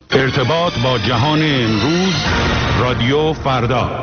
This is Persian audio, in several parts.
ارتباط با جهان امروز، رادیو فردا.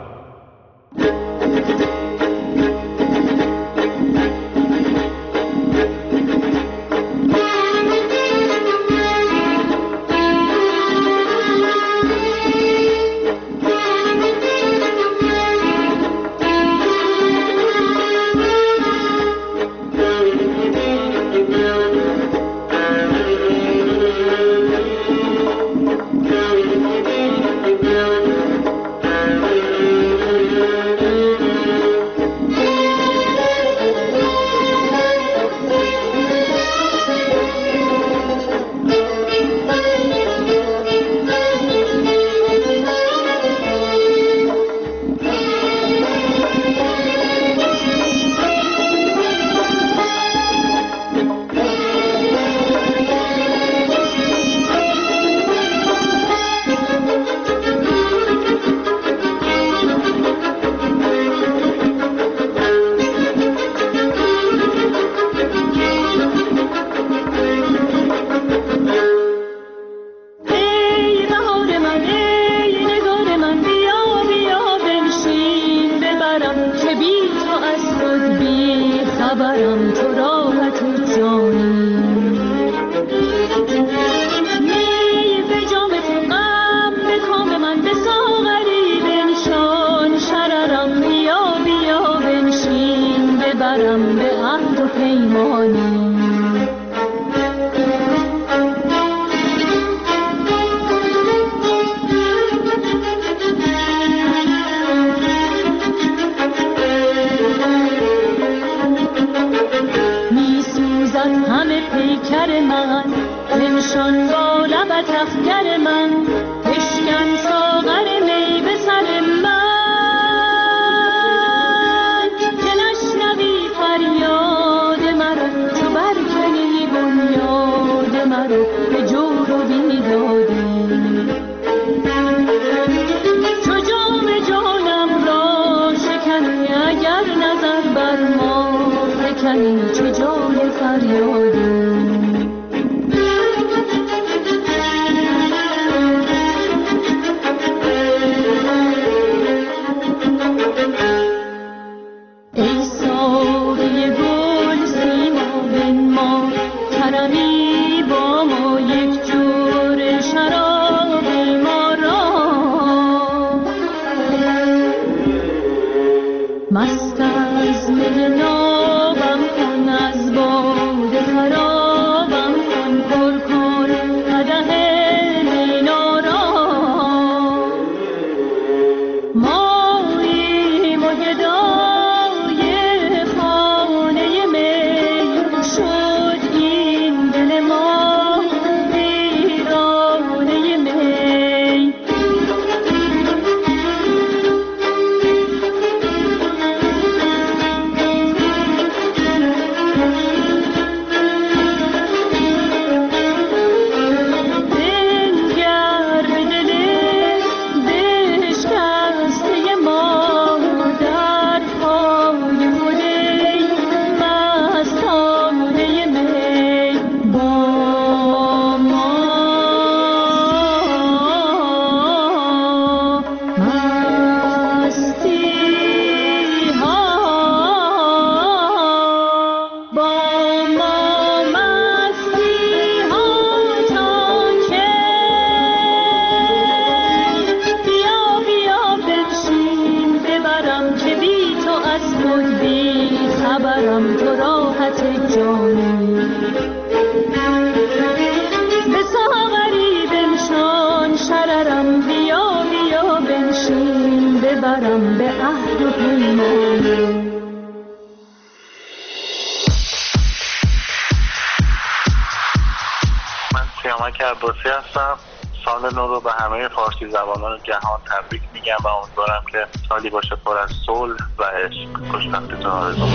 سال نو رو به همه فارسی زبانان جهان تبریک میگم و امیدوارم که سالی باشه پر از صلح و عشق. خوشبختیتون آرزو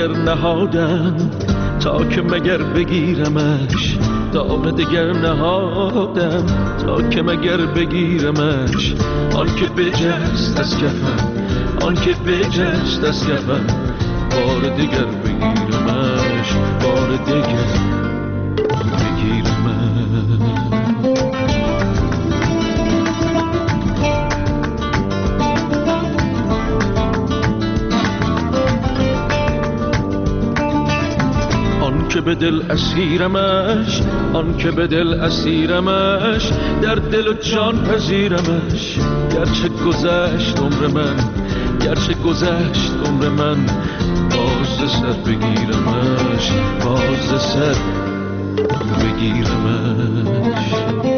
دگر نهادم تا که مگر بگیرمش، دام دگر نهادم تا که مگر بگیرمش. آن که بجست از کفم، آن که بجست از کفم، بار دگر بگیرمش، بار دگر بگیرمش. آن که به دل اسیرمش، آن که به دل اسیرمش، در دل و جان پذیرمش. گرچه گذشت عمر من، گرچه گذشت عمر من، باز سر بگیرمش، باز سر بگیرمش.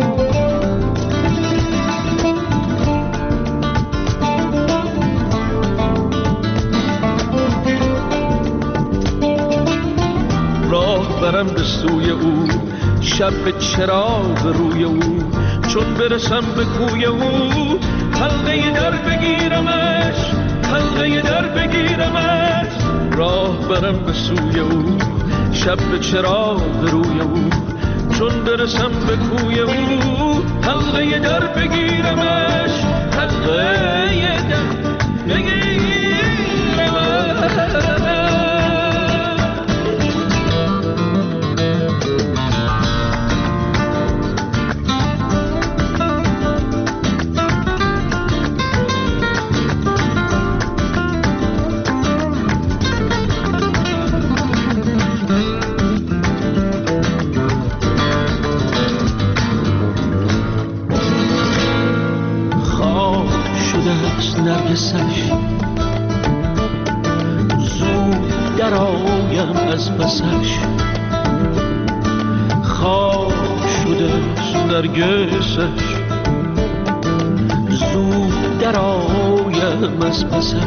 راه برم به سوی او، شب به چراغ روی او، چون برسم به کوی او، حلقه در بگیرمش، حلقه در بگیرمش. راه برم به سوی او، شب به چراغ روی او، چون برسم به کوی او، حلقه در بگیرمش، حلقه در بگیرمش. نرگسش زود در آیم از پسش، خواب شدهست نرگسش زود در آیم از پسش.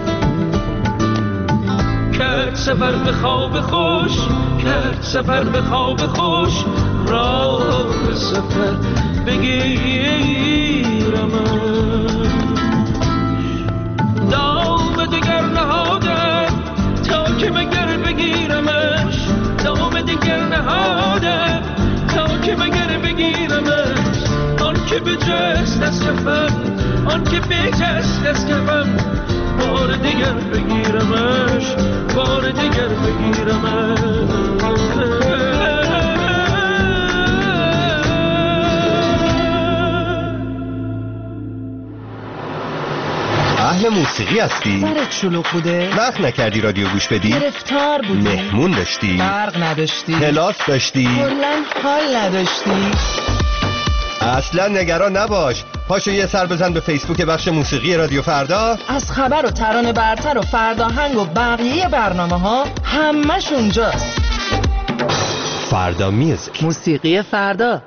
کرد سفر به خواب خوش، کرد سفر به خواب خوش، راه سفر بگیرمش. دام دگر نهادم تا که مگر بگیرمش، دام دگر نهادم تا که مگر بگیرمش. آن که بجست از کفم، آن که بجست از کفم، بار دیگر بگیرمش، بار دیگر بگیرمش. اهل موسیقی هستی؟ سرت شلوغ بوده؟ وقت نکردی رادیو گوش بدی؟ گرفتار بودی؟ مهمون داشتی؟ برق نداشتی؟ کلاس داشتی؟ کلاً حال نداشتی؟ اصلا نگران نباش، پاشو یه سر بزن به فیسبوک بخش موسیقی رادیو فردا. از خبر و ترانه برتر و فرداهنگ و بقیه برنامه ها همش اونجاست. فردا میوزیک، موسیقی فردا.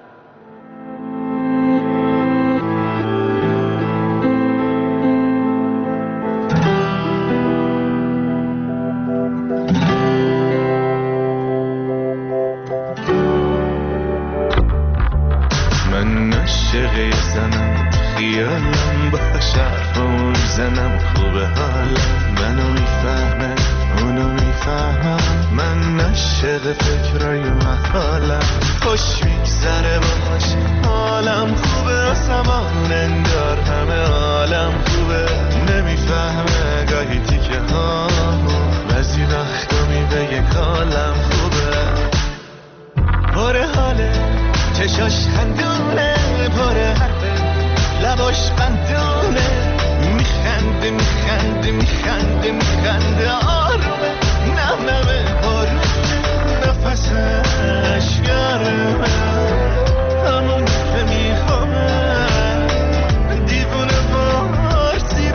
زنم خیالم با شرفمون زنم، خوبه حالم منو میفهمه اونو میفهمم. من عاشق فکرای محالم، خوش میگذره باش حالم خوبه، آسمان انگار همه عالم خوبه. نمیفهمه گاهی تیکه ها، بعضی وقتا میبه یک حالم خوبه. پر حاله چشاش خندونه، پر حرفه لباش بندونه، میخنده میخنده میخنده میخنده آرومه، نمنمه آرومه، نفسش گرمه، همون که میخوامه. دیوونه بارسی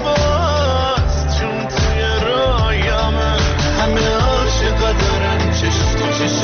باز چون توی رایامه، همه عاشقا دارن چشم تو چشم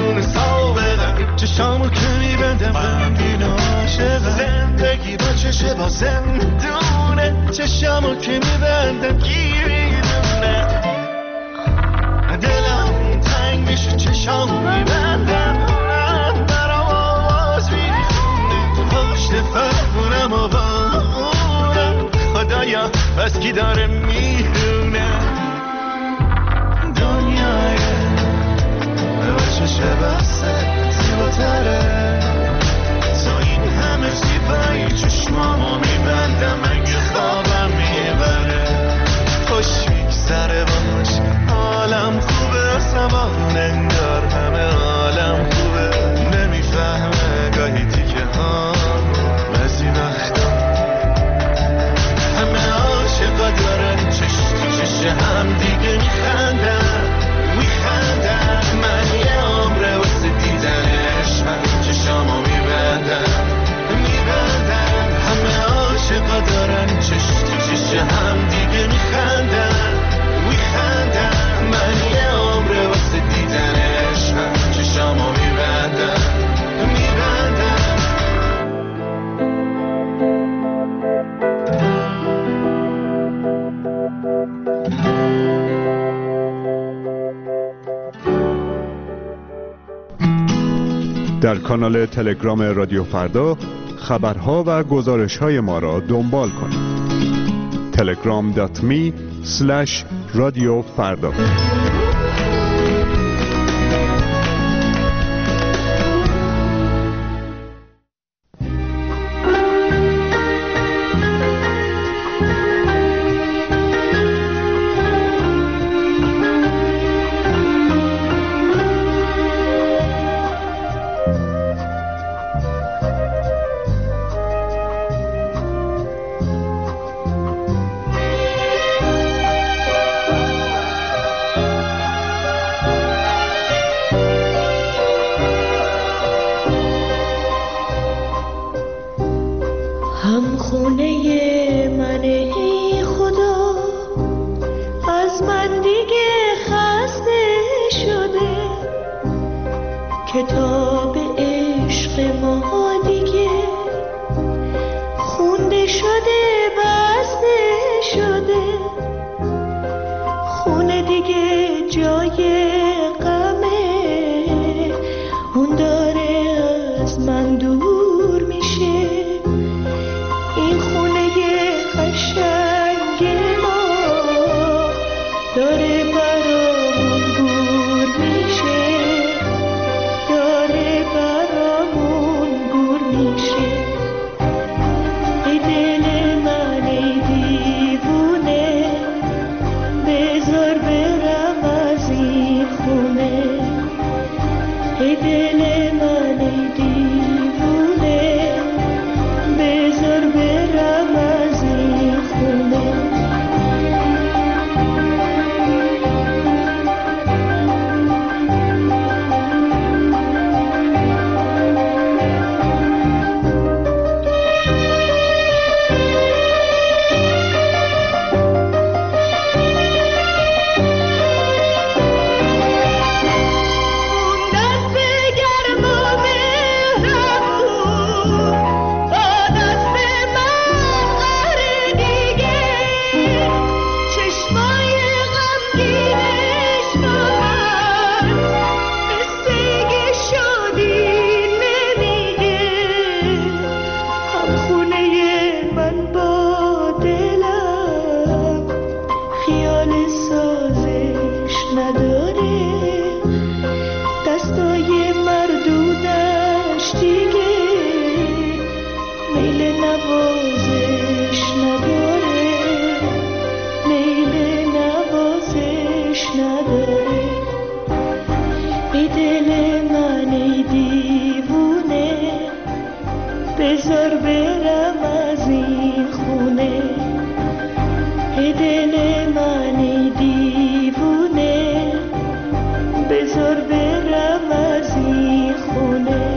بدون سابقه چشامو که میبندم غمگین و عاشقم زندگی با چشه با زندونه چشامو که میبندم گیر میدونه دلم تنگ میشه چشامو میبندم برام آواز میخونه پشت فرمونم و بارونم خدایا بس کی داره میدونه دنیای چشه بسته زیباتره تا این همه زیبایی چشمامو میبندم اگه خوابم میبره خوش میگذره باش حالم خوبه زمان انگار همه حالم خوبه نمیفهمه گاهی تیکه ها بعضی وقتا همه عاشقا دارن چش تو چش هم دیگه میخندن من یه عمره واسه دیدنش من چشامو میبندم همه عاشقا دارن چش تو چش هم دیگه میخندن من یه عمره واسه دیدنش من چشامو میبندم در کانال تلگرام رادیو فردا خبرها و گزارش‌های ما را دنبال کنید. telegram.me/رادیوفردا کتاب عشق ما دیگه خونده شده بسته شده خونه دیگه جای غمه اون داره از من دور میشه این خونه قشنگ ما داره برامون گور میشه داره برامون گور میشه ای دل من ای دیوونه بذار برم از این خونه ای دل من ای دیوونه بذار برم از این خونه بذار برم از این خونه ای دل من ای دیوونه بذار برم از این خونه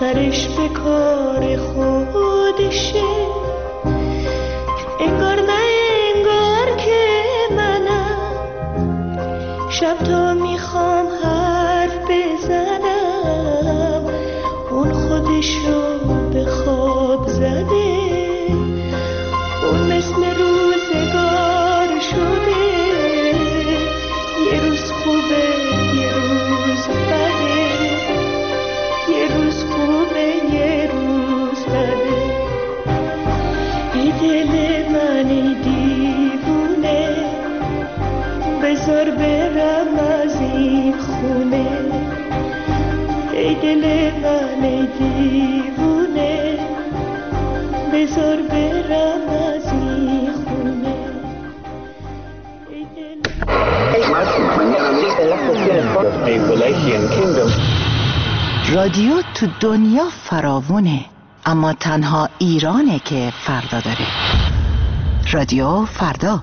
سرش به کار خودشه، انگار نه انگار که منم شب تا میخوام حرف بزنم اون خودشو به خواب زده، اون مثل روزگار شده، یه روز خوبه یه روز بده، یه روز خوبه یه روز بده. ای دل من دیوونه بذار برم از این خونه، ای دل من دیوونه بذار برم از این خونه، ای دل رادیو تو دنیا فراوونه، اما تنها ایرانه که فردا داره. رادیو فردا.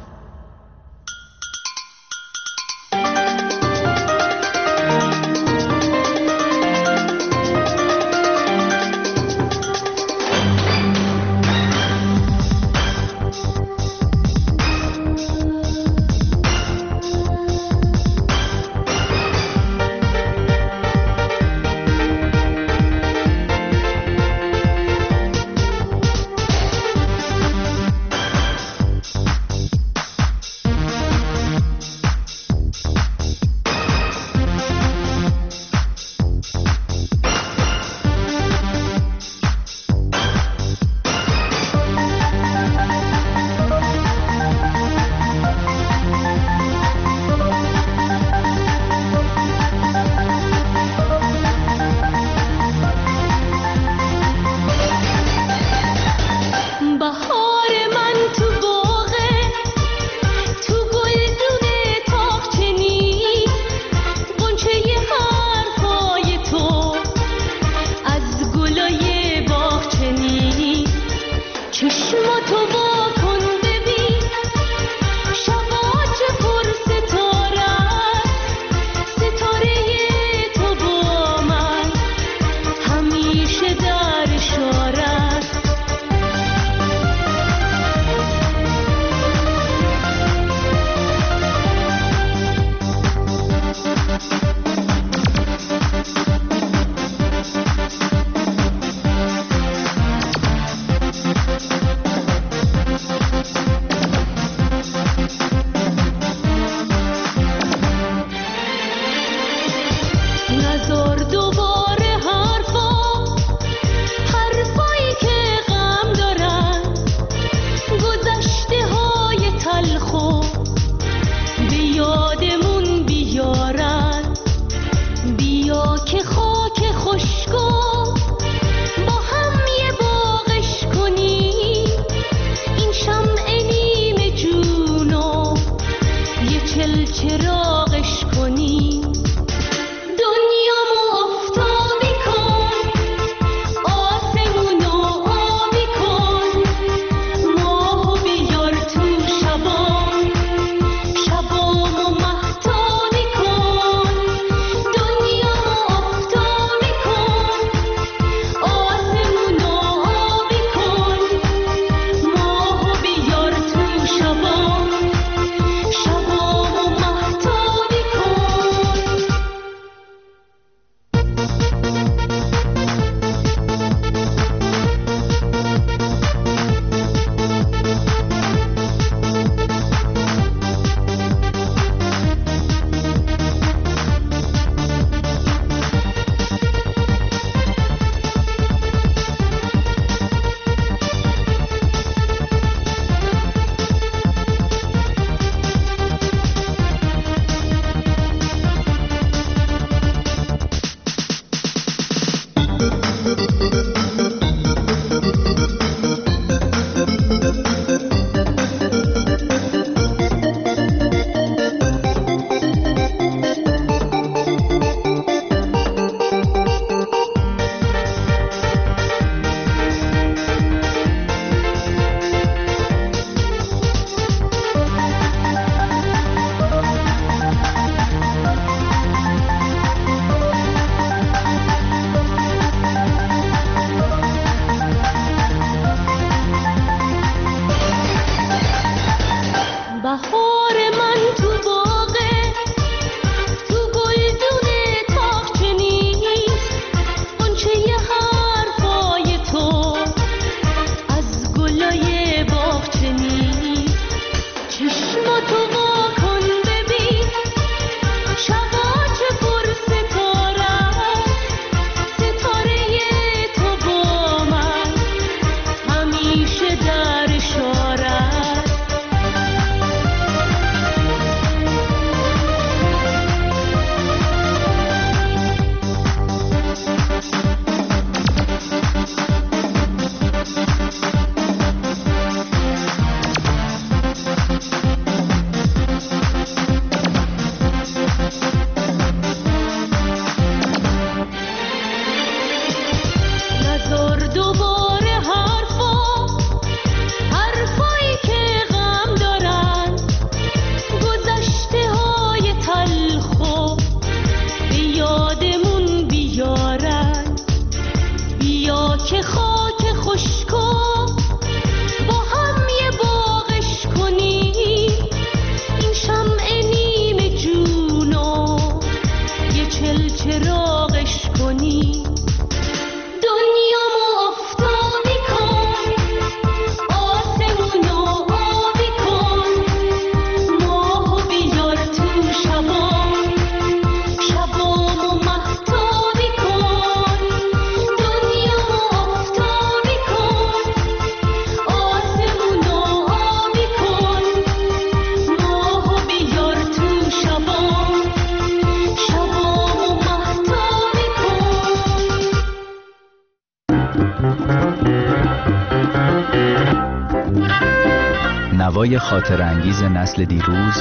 صدای خاطرانگیز نسل دیروز،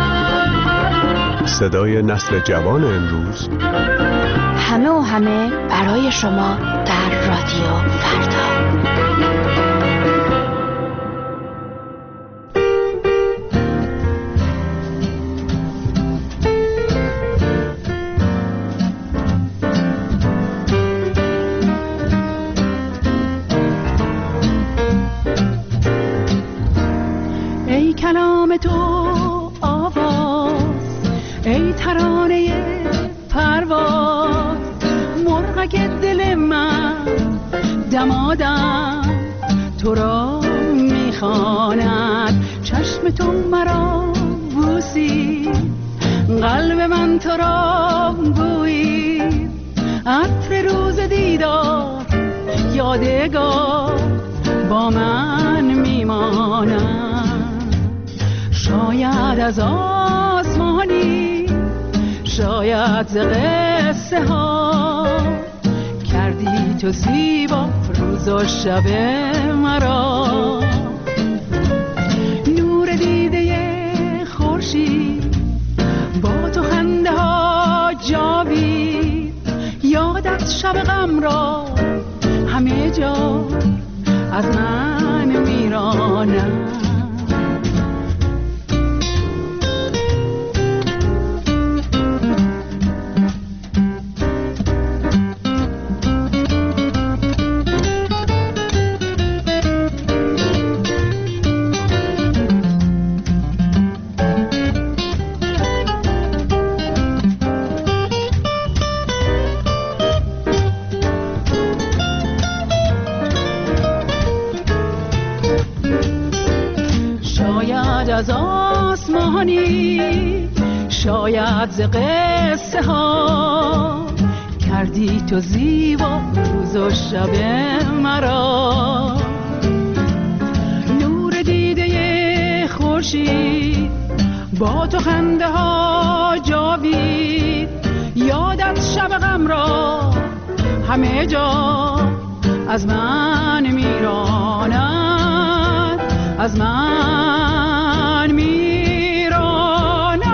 صدای نسل جوان امروز، همه برای شما در رادیو فردا. ای کلام تو آواز، ای ترانه پرواز، مرغک دل من دمادم تو را میخواند. چشم تو مرا بوسی، قلب من تو را بویی، عطر روز دیدار یادگار با من میماند. شاید از آسمانی، شاید ز قصه ها، کردی تو زیبا روز و شب مرا. نور دیده خورشید با تو خنده ها جاوید، یادت شب غم را همه جا از من میرانم. از آسمانی، شاید ز قصه ها، کردی تو زیبا روز و شب مرا. نور دیده خورشید با تو خنده ها جاوید، یادت شب غم را همه جا از من میراند، از من میراند.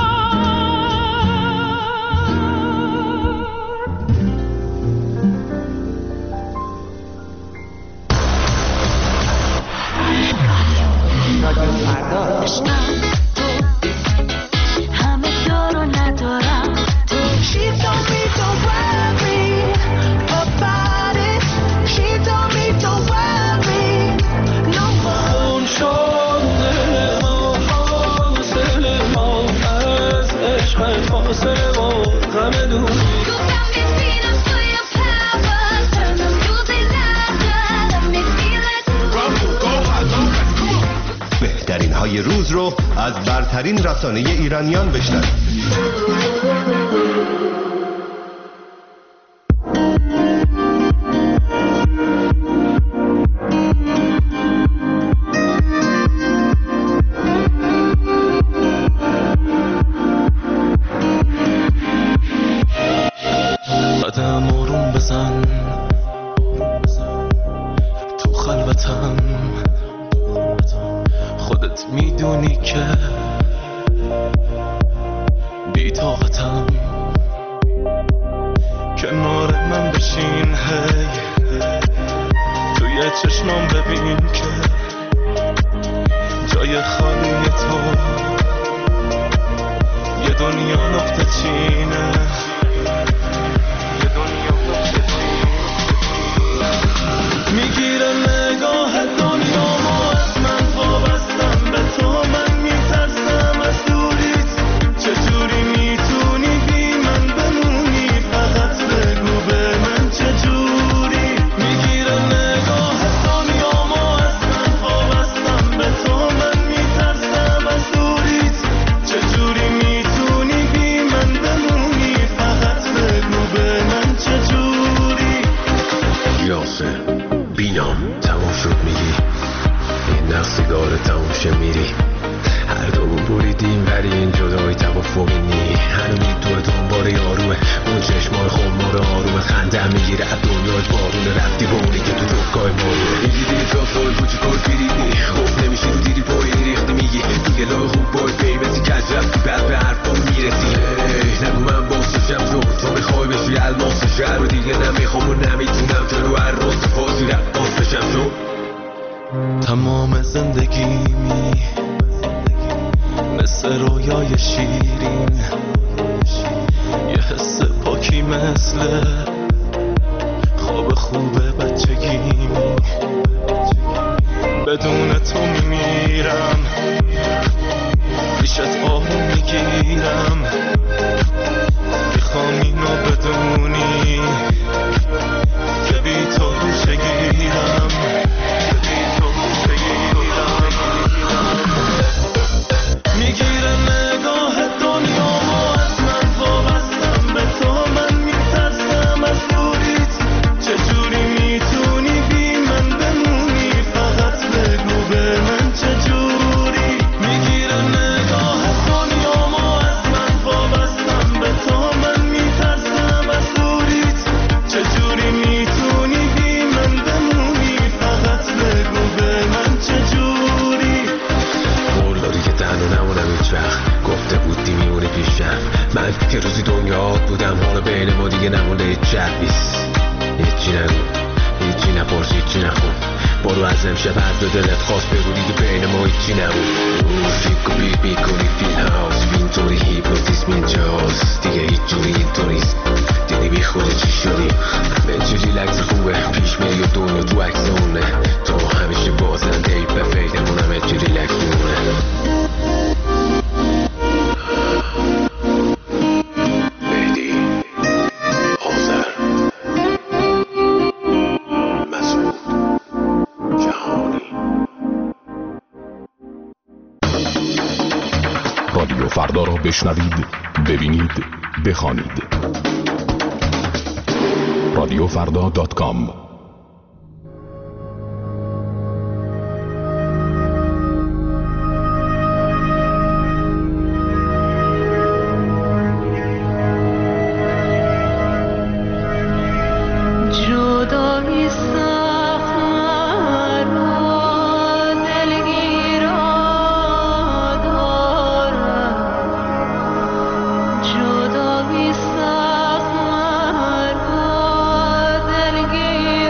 رادیو فردا. همه دارو ندارم تو. She told me don't worry about it. She told me don't worry no more. فاصله و غم دور بهترین های روز رو از برترین رسانه ایرانیان بشنوید. رفتی بونی که تو جای بارونه این دیدی تا سال بوچی کار بیریدی خوب نمیشی رو دیدی پای ریخت توی الماس شهر رو دیگه نمیخوام و نمیتونم جلو هر روز فازی رقاص بشم شو تمام زندگیمی مثل رویای شیرین، یه حس پاکی مثل خواب خوب بچگیمی، بدون تو میمیرم، پیشت آروم میگیرم، میخوام اینو بدونی که بی تو گوشه گیرم، میگیره نگاه دنیامو از من، وابستم به تو، من میترسم از دوریت، چجوری میتونی بی من بمونی، فقط بگو به من چجوری. میگیره نگاه دنیامو از من، وابستم به تو، من میترسم از دوریت، چجوری میتونی بی من بمونی، فقط بگو به من چجوری. قول داری که تنها نمونم هیچ وقت، گفته بودی میمونی پیشم، من که روزی دنیا بودم، حالا بین ما دیگه نمونده هیچ شبیست، هیچی نگو، هیچی نپرس، هیچی نخون، برو از امشب هر دو دلت خواست بگو دیگه بین ما هیچی نمون. فکر و بیر میکنی فیل هاوس، اینطوری هیپنوتیسم اینجاست، دیگه هیچ جوری اینطوریست، دیدی بی خود چی شدی، به چه ریلکس خوبه، پیش میری و دنیا تو اکسونه، تو همیشه بازنده ای به فیدمونم هیچی ریلکس میمونه. مهدی آذر مسعود جهانی. رادیو فردا را بشنوید، ببینید، بخوانید. رادیوفردا.com جدایی سخت مرا دلگیر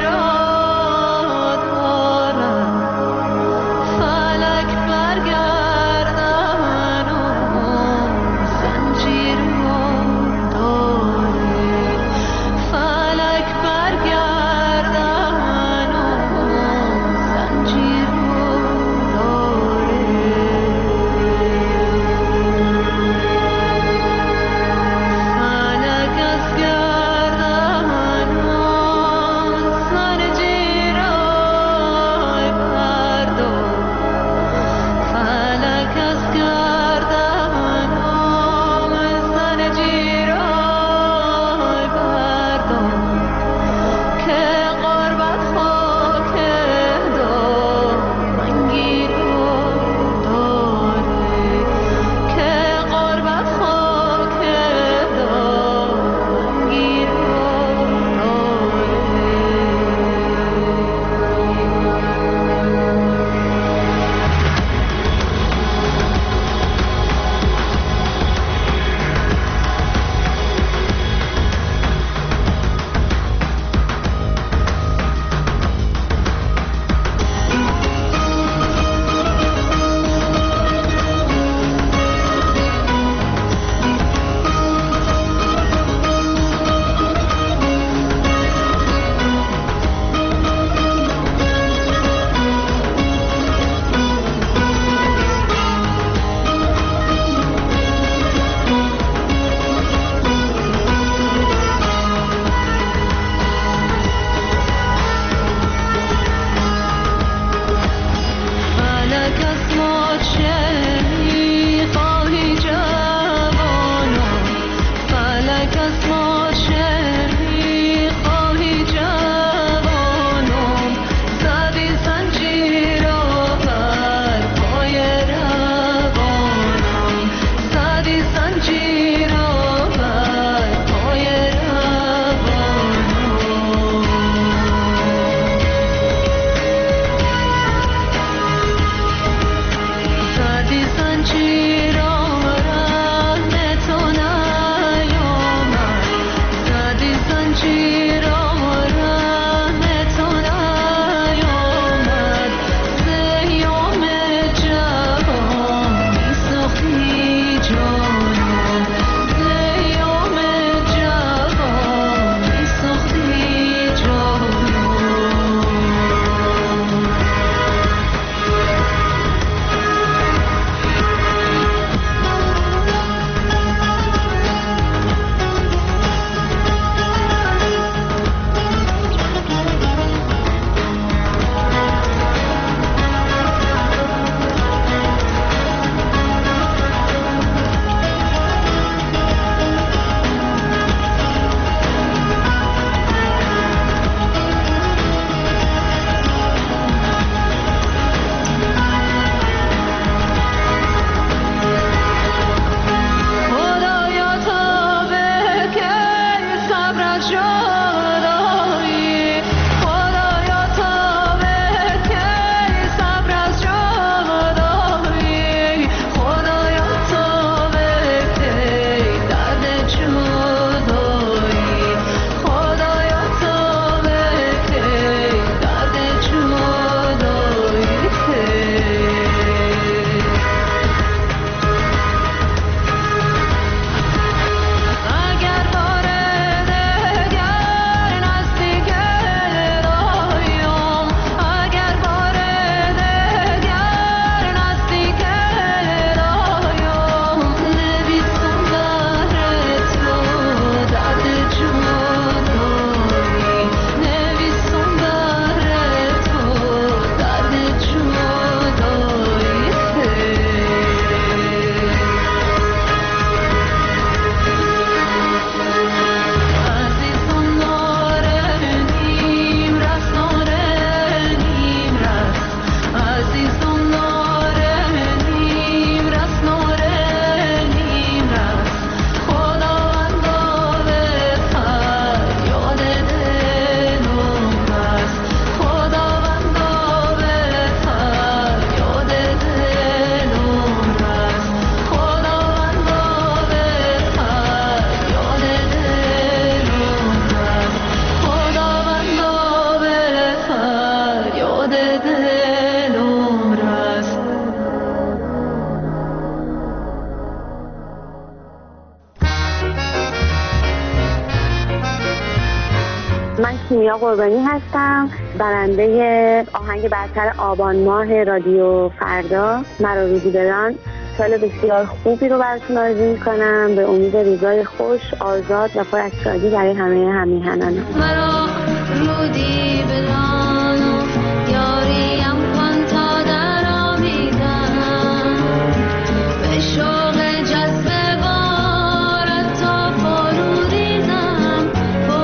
من کیمیا قربانی هستم، برنده آهنگ برتر آبان ماه رادیو فردا مرا روزی بدان. سال بسیار خوبی رو براتون آرزو می‌کنم، به امید روزای خوش، آزاد و پر از شادی برای همه همیهنان. مرا رودی بدان یاریم کن تا در آمیزم، به شوق جذب بارت تا فروریزم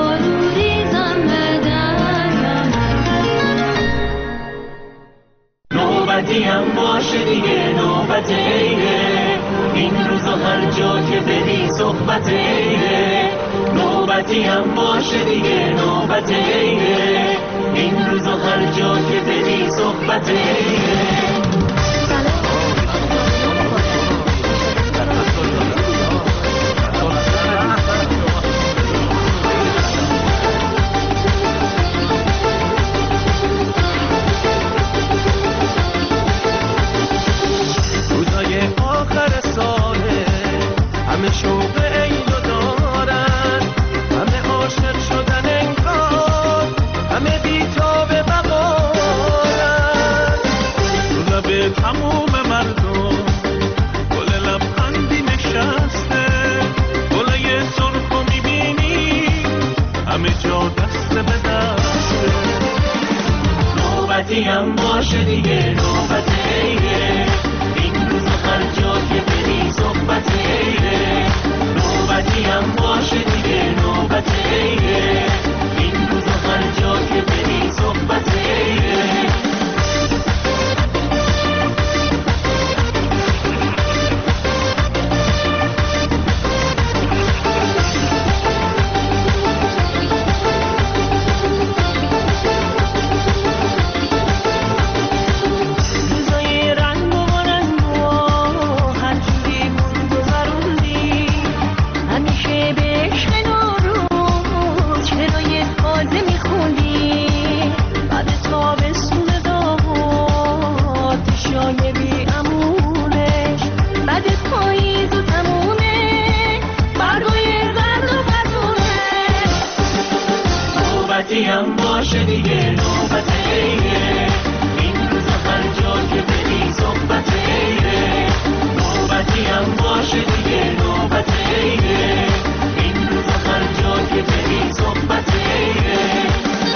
به دریا. نوبتیم باشه دیگه، نوبت عیده، این روز و هر جا که بری صحبت عیده. نوبتیم باشه دیگه، نوبت عیده، این روز و هر جا که بری صحبت عیده. روزای آخر ساله همه شوق عیدو دارن، همه عاشق شدن انگار، همه بی‌تاب بقارن. رو لب تموم مردم گل لبخندی نشسته، گلای سرخو میبینی همه جا دست به دسته. نوبتیم باشه دیگه، نوبت عیده، این روز هر جا که بری صحبت عیده. نوبتیم باشه دیگه، نوبت عیده، این روز هر جا که بری صحبت عیده. روزای رنگ و رنگ و هر جوری بود گذروندی، همیشه به عشق نوروز شعرهای تازه میخوندی. بعد تابستون داغ تشای بی امونش، بعد پاییز و تمونه برگای زرد و پتونه. نوبتیم باشه دیگه، نوبت عیده، این روز هر جا که بری صحبت عیده. نوبتیم باشه دیگه، نوبت عیده، این روز هر جا که بری صحبت عیده.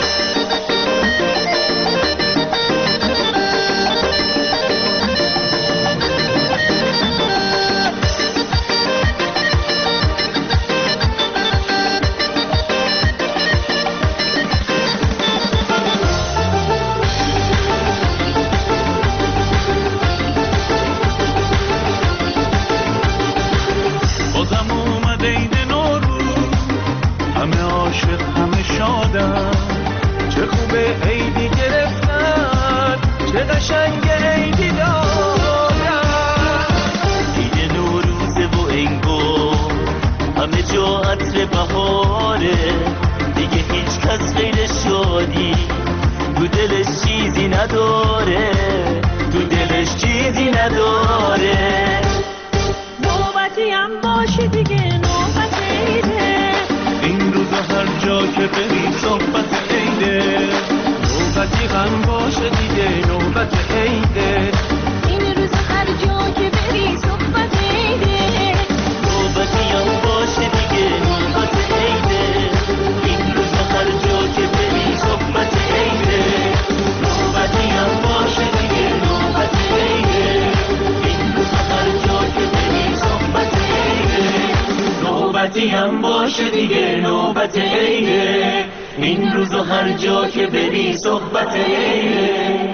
بازم اومده عید نوروز، همه عاشق همه شادن، چه خوبه عیدی گرفتن، چه قشنگ عیدی دادن. عید نوروزه و انگار همه جا عطر بهاره، دیگه هیچ کس غیر شادی تو دلش چیزی نداره، تو دلش چیزی نداره. نوبتیم باشه دیگه، نوبت عیده، این روزا هر جا که بری صحبت عیده. نوبتیم باشه دیگه، نوبت عیده، این روزا هر جا که بری صحبت عیده. نوبتیم باشه دیگه، نوبت عیده، این روزا هر جا که بری صحبت عیده. نوبتیم باشه دیگه، نوبت عیده، این روزا هر جا که بری صحبت عیده. نوبتیم باشه دیگه، نوبت عیده، این روزا هر جا که بری صحبت عیده.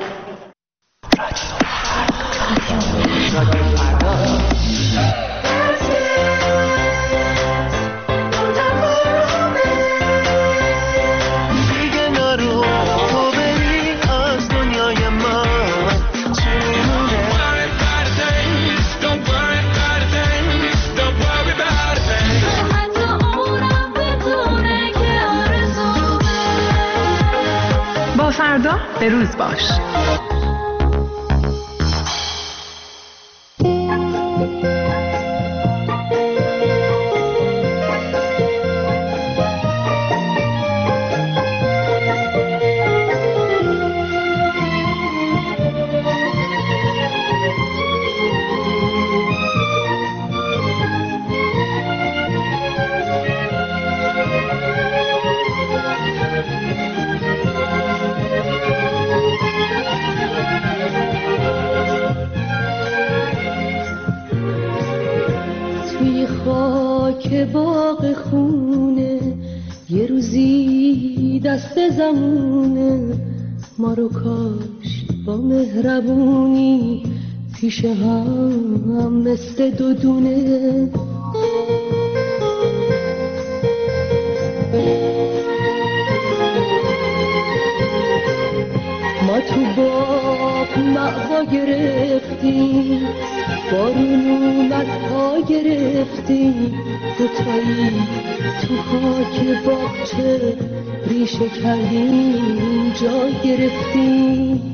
دیگه نرو تو بری از دنیای من، چونه با فردا به روز باش. دست زمونه ما رو کاشت با مهربونی پیش هم مثل دو دونه. ما تو باغ مأوا گرفتیم، بارون اومد پا گرفتیم، دوتایی تو خاک باغچه ریشه کردیم جا گرفتیم.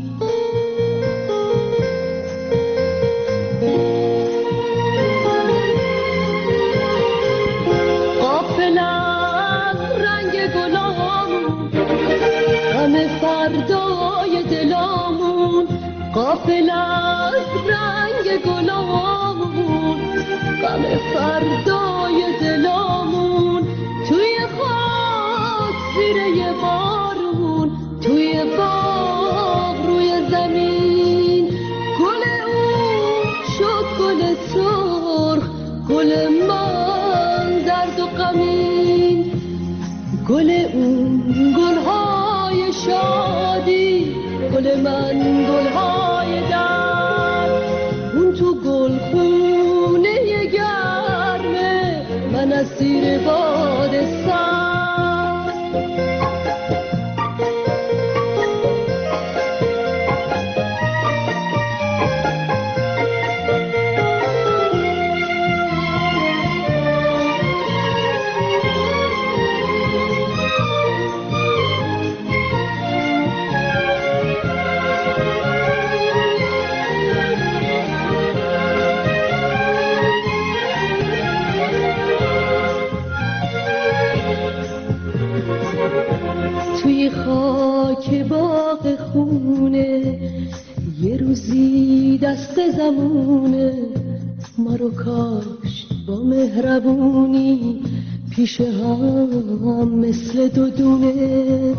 غافل از رنگ گلامون، غم فردای دلامون، غافل از رنگ گلامون، غم فردای دلامون، توی خاک زیر یه بارون، توی باغ روی زمین، گل اون شد گل سرخ، گل من درد و غمین، گل اون گلهای شادی، گل من گلهای درد، اون تو گل خونه گرمه، من اسیر باد سرد. توی خاک باغ خونه یه روزی دست زمونه ما رو کاشت با مهربونی پیش هم مثل دو دونه.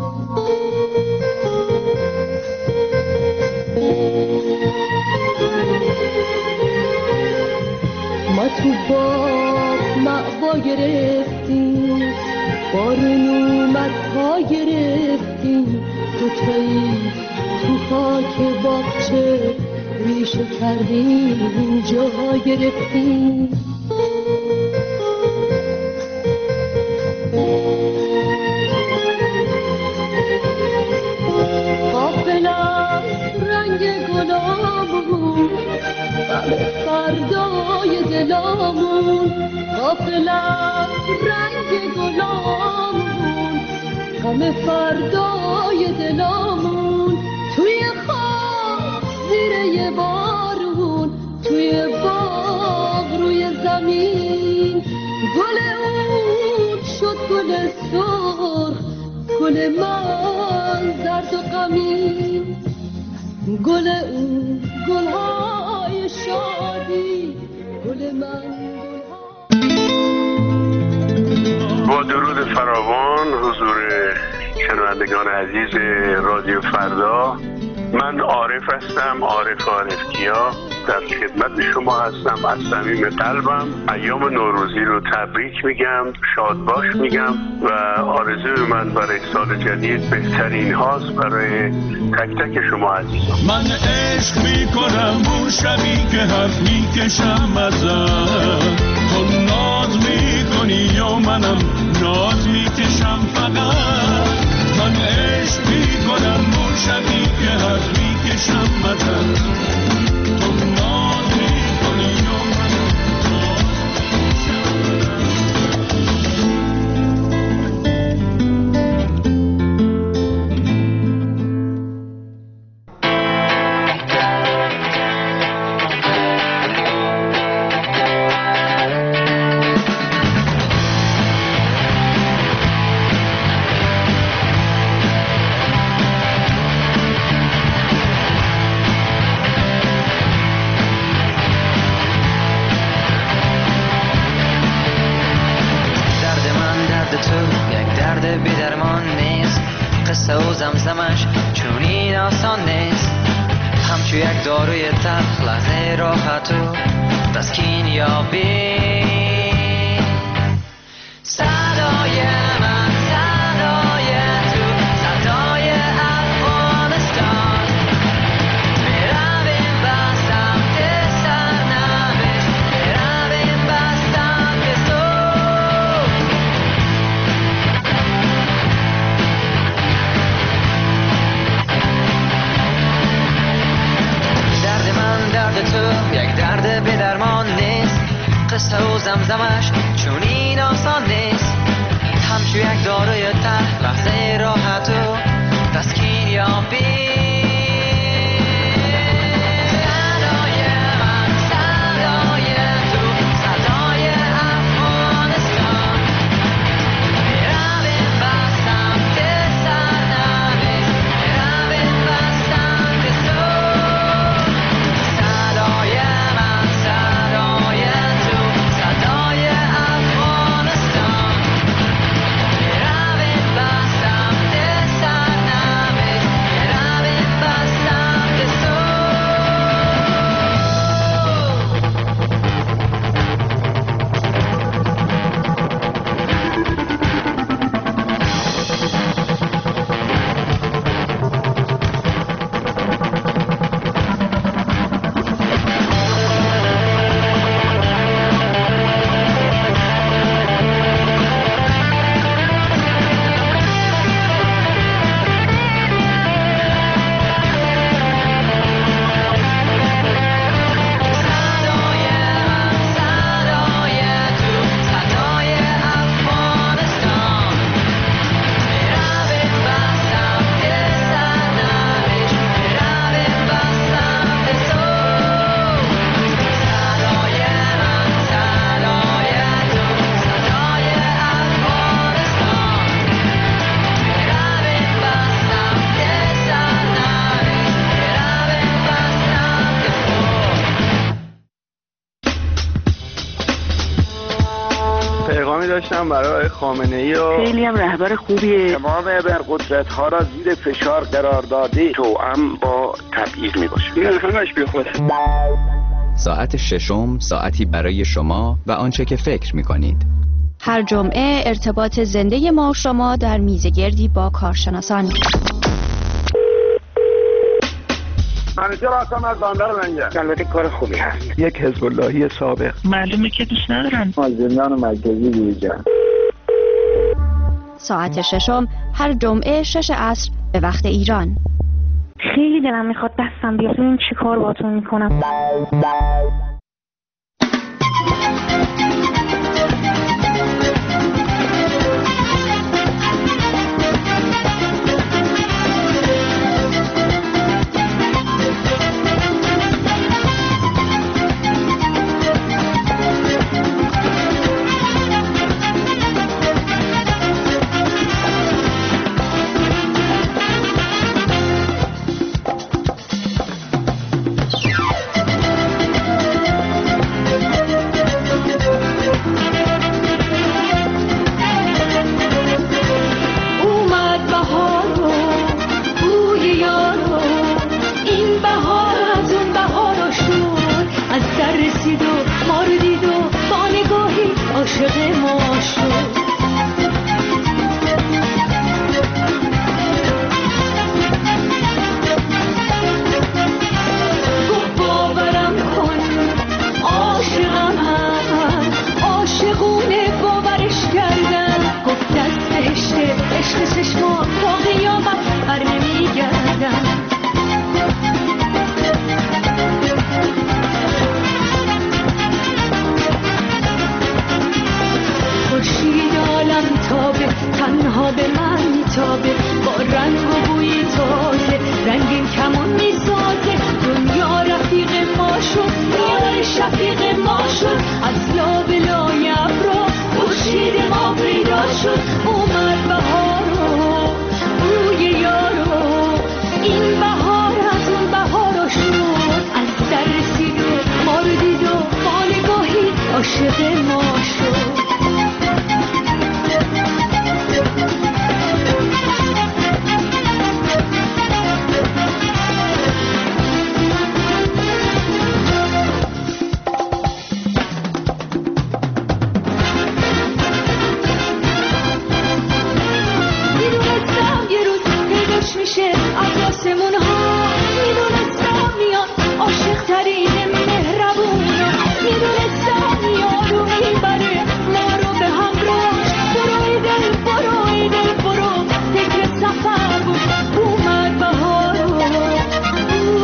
ما تو باغ مأوا گرفتیم، بارون اومد پا گرفتیم، دوتایی تو خاک باغچه ریشه کردیم جا گرفتیم. غافل از رنگ گلامون، غم فردای دلامون، غافل از رنگ گلامون، غم فردای دلامون، توی خاک زیر یه بارون، توی باغ روی زمین، گل اون شد گل سرخ، گل من درد و غمین، گل اون گلهای شادی، گل من. با درود فراوان حضور شنوندگان عزیز رادیو فردا، من عارف هستم، عارف عارفکیا، در خدمت شما هستم. از صمیم قلبم ایام نوروزی رو تبریک میگم، شاد باش میگم و آرزوی من برای سال جدید بهترین هاست برای تک تک شما عزیزان. من عشق میکنم اون شبی که حرف میکشم ازم، تو ناز میکنی یا منم ناز میکشم فقط. من عشق میکنم اون شبی که حرف میکشم ازم، تو ناز میکنی یا منم زمزمش چونین آسان نیست، همچو یک داروی تلخ لحظه راحت و تسکین یابی. صدای من صدای تو زمزمش چون این آسان نیست، همچو یک داروی ته لحظه راحت و تسکین یابی. داشتم برای خامنه‌ای و خیلی هم رهبر خوبیه. تمام ابرقدرت‌ها را زیر فشار قرار داده، توأم با تبعیض میباشه. این همش بیخوده. ساعت ششم ساعتی برای شما و آنچه که فکر می‌کنید. هر جمعه ارتباط زنده ما و شما در میزگردی با کارشناسان. منیجر هستم از بندر لنگر. البته کار خوبی هست. یک حزب اللهی سابق. معلومه که دوست ندارن. از زندان مرکزی بیرون. ساعت ششم هر جمعه 6 عصر به وقت ایران. خیلی دلم میخواد دستم بیاد ببینم چی کار باهاتون میکنم.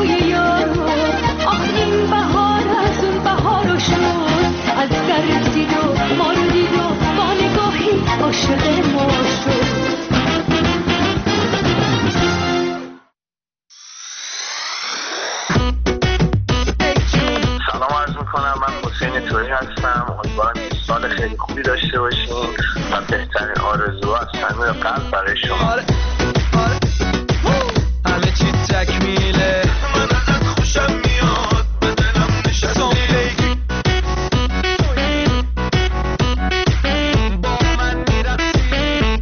از در رسید عاشق ما شد. سلام عرض میکنم، من حسین تویی هستم. امیدوارم که سال خیلی خوبی داشته باشین و بهترین آرزوها از صمیم قلب برای شما. همه چی تکمیله، من ازت خوشم میاد، به دلم نشستی. با من میرسی.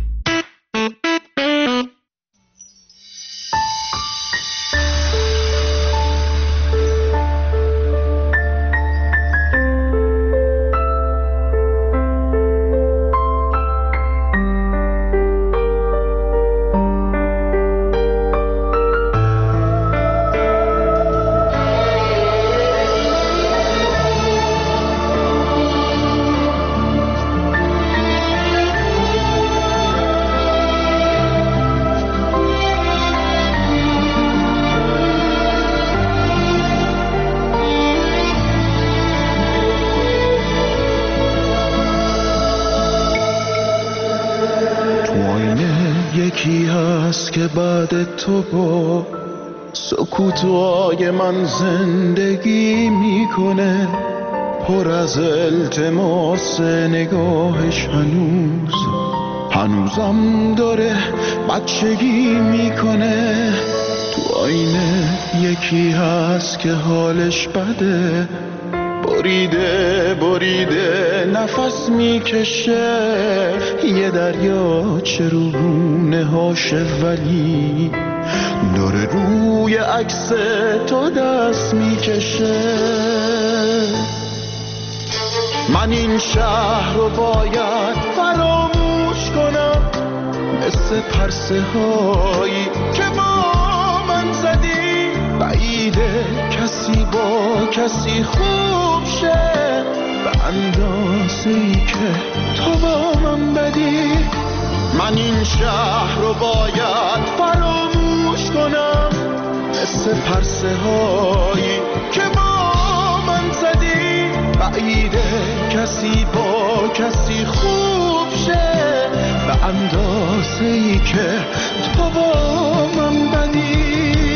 یکی هست که بعد تو با سکوتای من زندگی میکنه، پر از التماس نگاهش هنوزم داره بچگی میکنه. تو آینه یکی هست که حالش بده، بریده نفس میکشه، یه دریاچه رو رونه هاشه ولی داره روی عکس تو دست میکشه. من این شهر رو باید فراموش کنم، مثل پرسه هایی که با من زدی. بعیده کسی با کسی خوب شه به اندازه‌ای که تو با من بدی. من این شهر رو باید فراموش کنم، مثل پرسه هایی که با من زدی. بعیده کسی با کسی خوب شه به اندازه‌ای که تو با من بدی.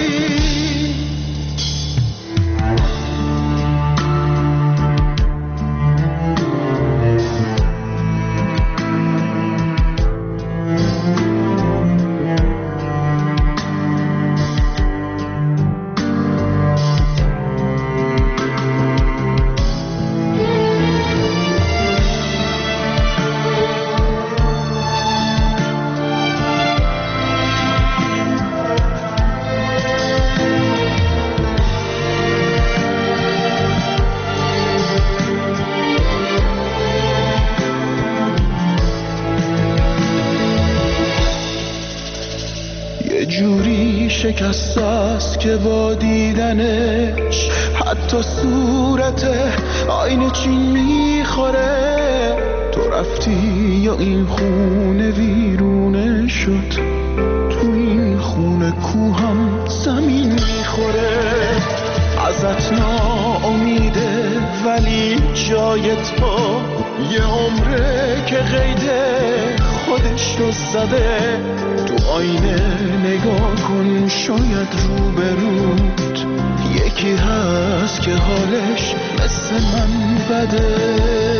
شکست است که با دیدنش حتی صورت آینه چین میخوره. تو رفتی یا این خونه ویرونه شد، تو این خونه کوهم زمین میخوره. ازت ناامیده ولی جای تو یه عمره که قیده خودش رو زده. تو آینه نگاه کن، شاید روبروت یکی هست که حالش مثل من بده.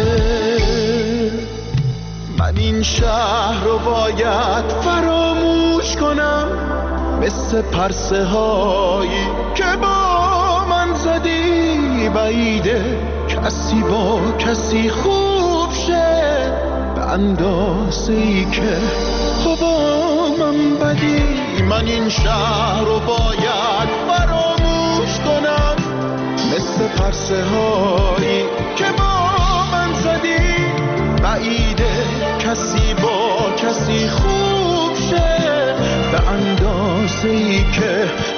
من این شهر رو باید فراموش کنم، مثل پرسه هایی که با من زدی. بعیده کسی با کسی خوب شه به اندازه‌ای که تو با من بدی. من این شهر رو باید فراموش کنم، مثل پرسه هایی که با من زدی. بعیده کسی با کسی خوب شه به اندازه‌ای که